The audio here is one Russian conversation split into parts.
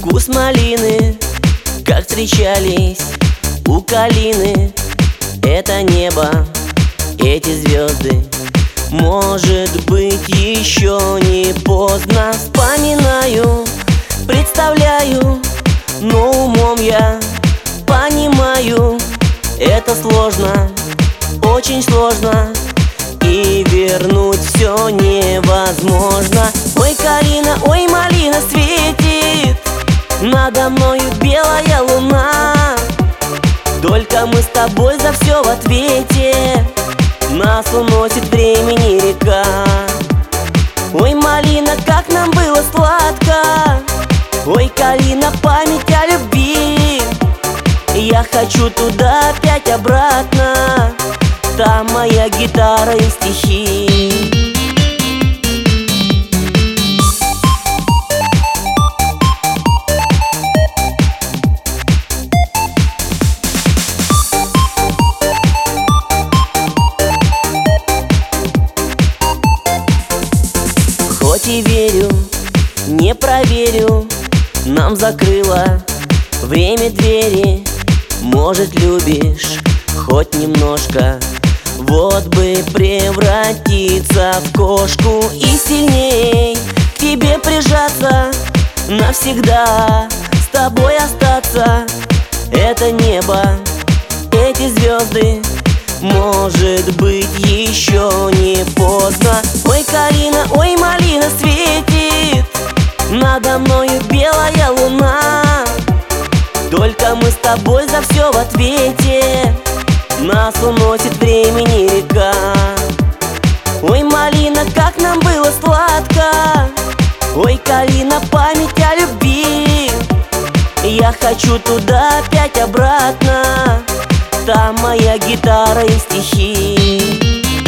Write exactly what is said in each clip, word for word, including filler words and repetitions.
Вкус малины, как встречались у калины. Это небо, эти звезды. Может быть, еще не поздно. Вспоминаю, представляю, но умом я понимаю, это сложно, очень сложно, и вернуть все невозможно. Ой, калина, ой, малина светит, надо мною белая луна. Только мы с тобой за все в ответе, нас уносит времени река. Ой, малина, как нам было сладко, ой, калина, память о любви. Я хочу туда опять обратно, там моя гитара и стихи. Хоть и верю, не проверю, нам закрыло время двери. Может, любишь хоть немножко, вот бы превратиться в кошку и сильней к тебе прижаться, навсегда с тобой остаться. Это небо, эти звезды, может быть, еще не поздно. Ой, калина, ой, малина светит, надо мною белая луна. Только мы с тобой за все в ответе, нас уносит времени река. Ой, малина, как нам было сладко, ой, калина, память о любви. Я хочу туда опять обратно, там моя гитара и стихи.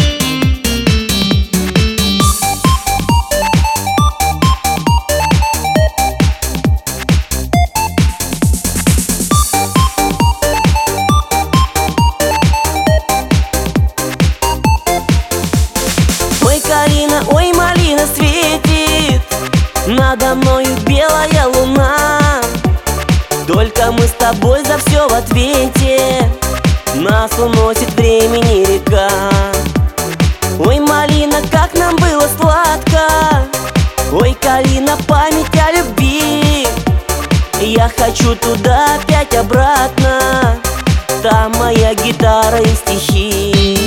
Ой, калина, ой, малина светит, надо мною белая луна. Только мы с тобой за все в ответе, нас уносит времени река. Ой, малина, как нам было сладко, ой, калина, память о любви. Я хочу туда опять обратно, там моя гитара и стихи.